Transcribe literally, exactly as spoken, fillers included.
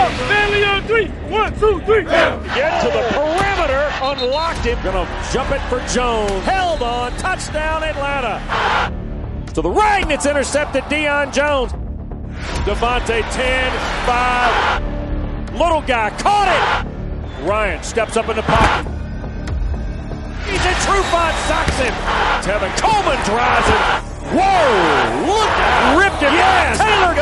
Stanley on three. One, two, three. Get to the perimeter. Unlocked him. Gonna jump it for Jones. Held on. Touchdown, Atlanta. To the right, and it's intercepted. Deion Jones. Devontae, ten, five. Little guy caught it. Ryan steps up in the pocket. He's in Trufant, socks him. Tevin Coleman drives it. Whoa, look at ripped it. Yes. Taylor